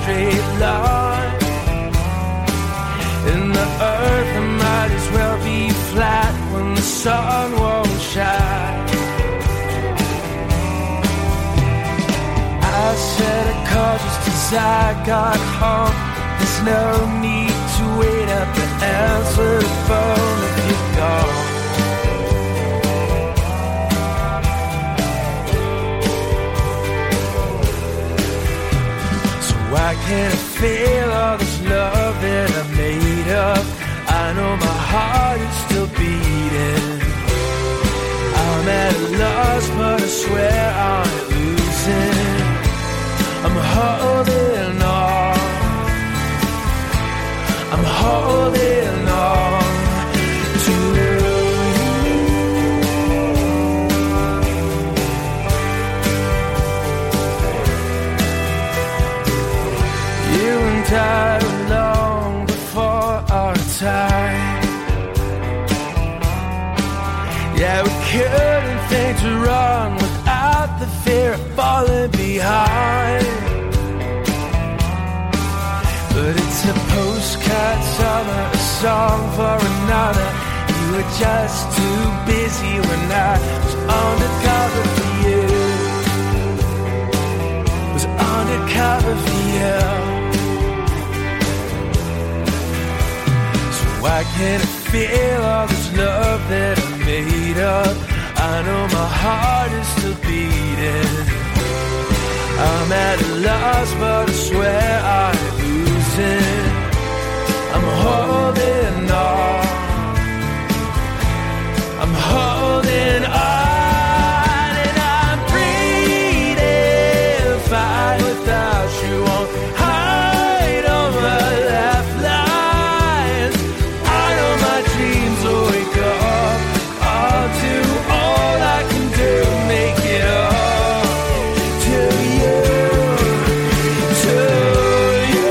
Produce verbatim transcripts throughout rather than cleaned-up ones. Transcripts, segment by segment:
straight line. And the earth might as well be flat when the sun won't shine. I said I called just as I got home. There's no need to wait up to answer the phone if you're gone. So why can't I feel all this love that I made up? I know my heart is still beating. I'm at a loss, but I swear I'm losing. I'm holding on. I'm holding on to you. You and I were long before our time. Yeah, we couldn't think to run without the fear of falling behind. But it's a postcard summer, a song for another. You were just too busy when I was undercover for you. Was undercover for you. So why can't I feel all this love that I made up? I know my heart is still beating. I'm at a loss, but I swear I'm losing. I'm holding on. I'm holding on, and I'm breathing fine without you on. Hide on my lifelines. I know my dreams will wake up. I'll do all I can do to make it up to you, to you.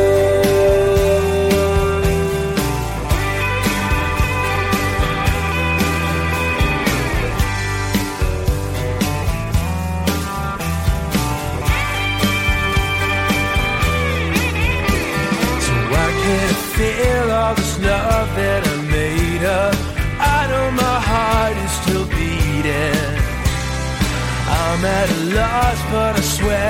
So why can't I feel all this love that I made up? I know my heart is still beating. I'm at a loss, but I swear